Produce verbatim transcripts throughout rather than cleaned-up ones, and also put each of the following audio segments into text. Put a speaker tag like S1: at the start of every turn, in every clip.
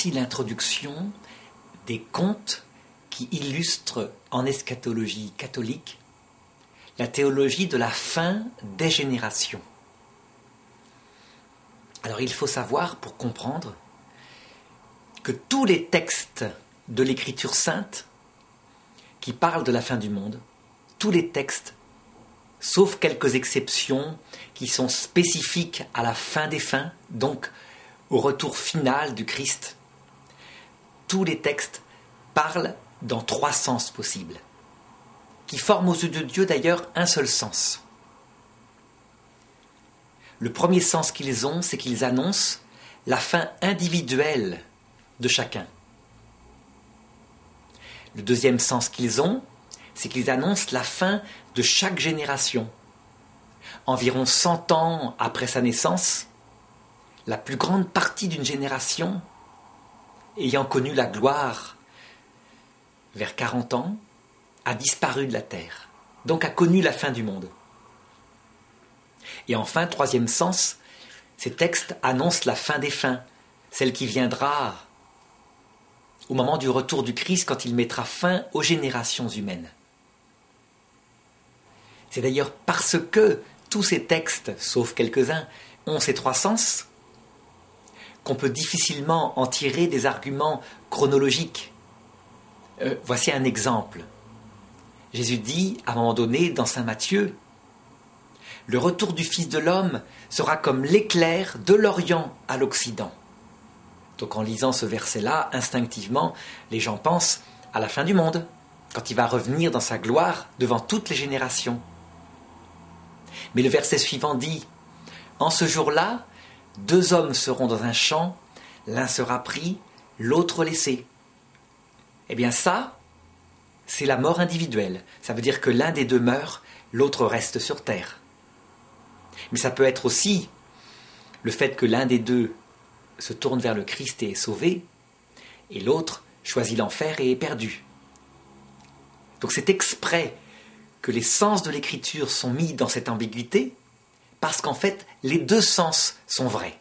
S1: Voici l'introduction des contes qui illustrent en eschatologie catholique la théologie de la fin des générations. Alors il faut savoir, pour comprendre, que tous les textes de l'Écriture sainte qui parlent de la fin du monde, tous les textes, sauf quelques exceptions qui sont spécifiques à la fin des fins, donc au retour final du Christ, tous les textes parlent dans trois sens possibles, qui forment aux yeux de Dieu d'ailleurs un seul sens. Le premier sens qu'ils ont, c'est qu'ils annoncent la fin individuelle de chacun. Le deuxième sens qu'ils ont, c'est qu'ils annoncent la fin de chaque génération. Environ cent ans après sa naissance, la plus grande partie d'une génération, ayant connu la gloire vers quarante ans, a disparu de la terre, donc a connu la fin du monde. Et enfin, troisième sens, ces textes annoncent la fin des fins, celle qui viendra au moment du retour du Christ quand il mettra fin aux générations humaines. C'est d'ailleurs parce que tous ces textes, sauf quelques-uns, ont ces trois sens, qu'on peut difficilement en tirer des arguments chronologiques. Euh, voici un exemple. Jésus dit, à un moment donné, dans saint Matthieu, « Le retour du Fils de l'homme sera comme l'éclair de l'Orient à l'Occident. » Donc en lisant ce verset-là, instinctivement, les gens pensent à la fin du monde, quand il va revenir dans sa gloire devant toutes les générations. Mais le verset suivant dit, « En ce jour-là, deux hommes seront dans un champ, l'un sera pris, l'autre laissé. » Eh bien ça, c'est la mort individuelle. Ça veut dire que l'un des deux meurt, l'autre reste sur terre. Mais ça peut être aussi le fait que l'un des deux se tourne vers le Christ et est sauvé, et l'autre choisit l'enfer et est perdu. Donc c'est exprès que les sens de l'écriture sont mis dans cette ambiguïté, parce qu'en fait, les deux sens sont vrais.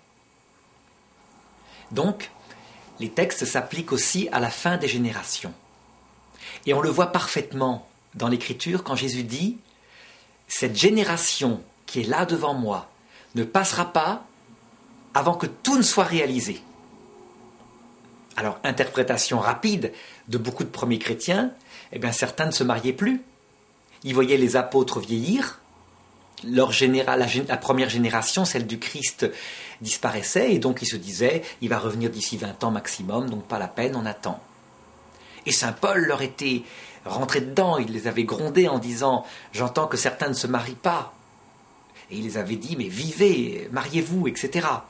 S1: Donc, les textes s'appliquent aussi à la fin des générations. Et on le voit parfaitement dans l'écriture quand Jésus dit « Cette génération qui est là devant moi ne passera pas avant que tout ne soit réalisé. » Alors, interprétation rapide de beaucoup de premiers chrétiens, eh bien certains ne se mariaient plus. Ils voyaient les apôtres vieillir, leur généra, la, la première génération, celle du Christ, disparaissait, et donc ils se disaient, il va revenir d'ici vingt ans maximum, donc pas la peine, on attend. Et saint Paul leur était rentré dedans, il les avait grondés en disant, j'entends que certains ne se marient pas. Et il les avait dit, mais vivez, mariez-vous, et cetera.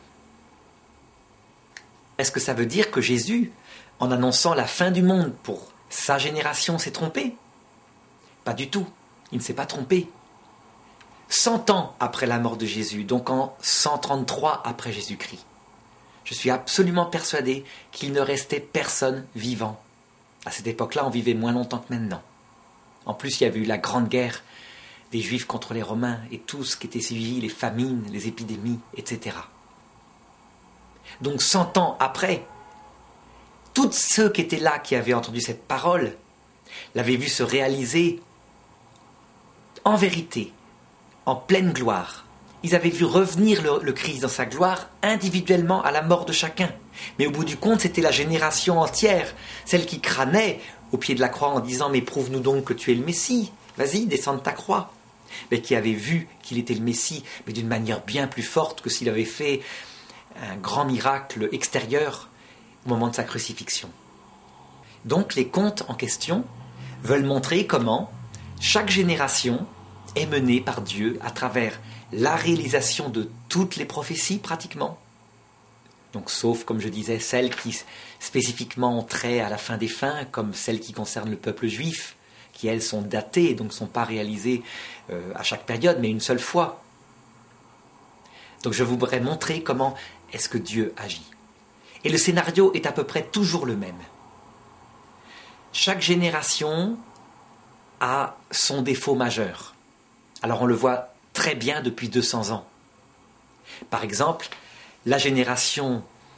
S1: Est-ce que ça veut dire que Jésus, en annonçant la fin du monde pour sa génération, s'est trompé? Pas du tout, il ne s'est pas trompé. Cent ans après la mort de Jésus, donc en cent trente-trois après Jésus-Christ, je suis absolument persuadé qu'il ne restait personne vivant. À cette époque-là, on vivait moins longtemps que maintenant. En plus, il y avait eu la grande guerre des Juifs contre les Romains et tout ce qui était suivi, les famines, les épidémies, et cetera. Donc cent ans après, tous ceux qui étaient là, qui avaient entendu cette parole, l'avaient vu se réaliser en vérité, en pleine gloire. Ils avaient vu revenir le, le Christ dans sa gloire individuellement à la mort de chacun. Mais au bout du compte, c'était la génération entière, celle qui crânait au pied de la croix en disant « Mais prouve-nous donc que tu es le Messie, vas-y, descends de ta croix ». Mais qui avait vu qu'il était le Messie, mais d'une manière bien plus forte que s'il avait fait un grand miracle extérieur au moment de sa crucifixion. Donc les contes en question veulent montrer comment chaque génération est menée par Dieu à travers la réalisation de toutes les prophéties pratiquement. Donc sauf, comme je disais, celles qui spécifiquement ont trait à la fin des fins, comme celles qui concernent le peuple juif, qui elles sont datées, donc ne sont pas réalisées euh, à chaque période, mais une seule fois. Donc je voudrais montrer comment est-ce que Dieu agit. Et le scénario est à peu près toujours le même. Chaque génération a son défaut majeur. Alors on le voit très bien depuis deux cents ans. Par exemple, la génération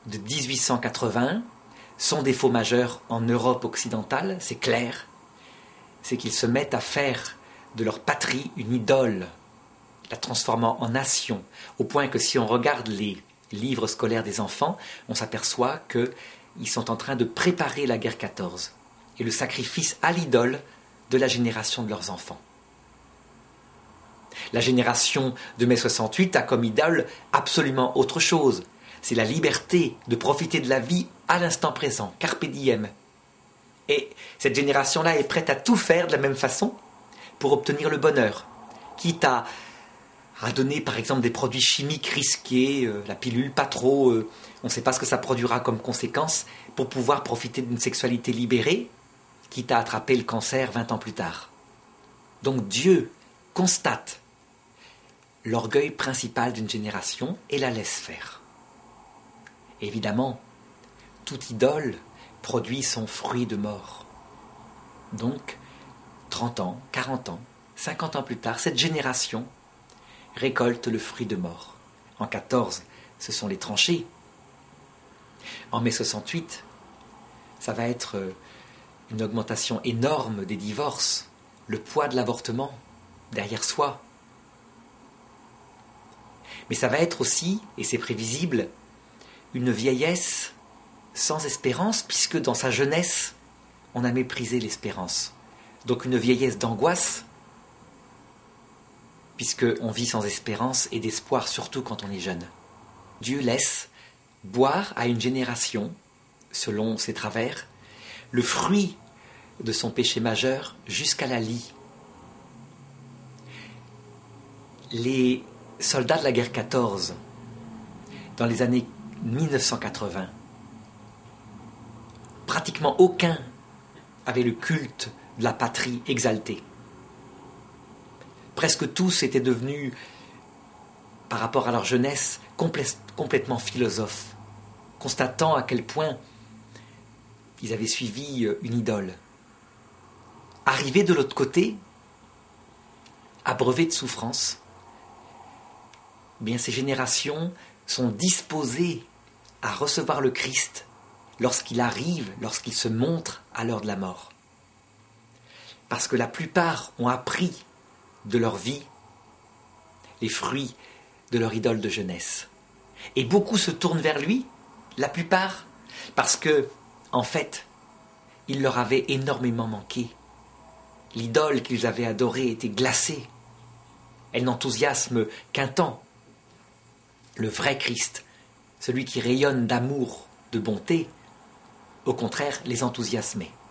S1: de dix-huit cent quatre-vingts, son défaut majeur en Europe occidentale, c'est clair, c'est qu'ils se mettent à faire de leur patrie une idole, la transformant en nation, au point que si on regarde les livres scolaires des enfants, on s'aperçoit qu'ils sont en train de préparer la guerre quatorze et le sacrifice à l'idole de la génération de leurs enfants. La génération de mai soixante-huit a comme idole absolument autre chose. C'est la liberté de profiter de la vie à l'instant présent, carpe diem. Et cette génération-là est prête à tout faire de la même façon pour obtenir le bonheur, quitte à, à donner par exemple des produits chimiques risqués, euh, la pilule pas trop, euh, on ne sait pas ce que ça produira comme conséquence, pour pouvoir profiter d'une sexualité libérée, quitte à attraper le cancer vingt ans plus tard. Donc Dieu constate l'orgueil principal d'une génération et la laisse faire. Évidemment, toute idole produit son fruit de mort. Donc, trente ans, quarante ans, cinquante ans plus tard, cette génération récolte le fruit de mort. En quatorze, ce sont les tranchées. En mai soixante-huit, ça va être une augmentation énorme des divorces, le poids de l'avortement derrière soi. Mais ça va être aussi, et c'est prévisible, une vieillesse sans espérance, puisque dans sa jeunesse, on a méprisé l'espérance. Donc une vieillesse d'angoisse, puisqu'on vit sans espérance et d'espoir, surtout quand on est jeune. Dieu laisse boire à une génération, selon ses travers, le fruit de son péché majeur jusqu'à la lie. Les soldats de la guerre quatorze, dans les années mille neuf cent quatre-vingts, pratiquement aucun avait le culte de la patrie exalté. Presque tous étaient devenus, par rapport à leur jeunesse, complè- complètement philosophes, constatant à quel point ils avaient suivi une idole. Arrivés de l'autre côté, abreuvés de souffrance, eh bien ces générations sont disposées à recevoir le Christ lorsqu'il arrive, lorsqu'il se montre à l'heure de la mort. Parce que la plupart ont appris de leur vie les fruits de leur idole de jeunesse. Et beaucoup se tournent vers lui, la plupart, parce que, en fait, il leur avait énormément manqué. L'idole qu'ils avaient adorée était glacée. Elle n'enthousiasme qu'un temps. Le vrai Christ, celui qui rayonne d'amour, de bonté, au contraire, les enthousiasmait.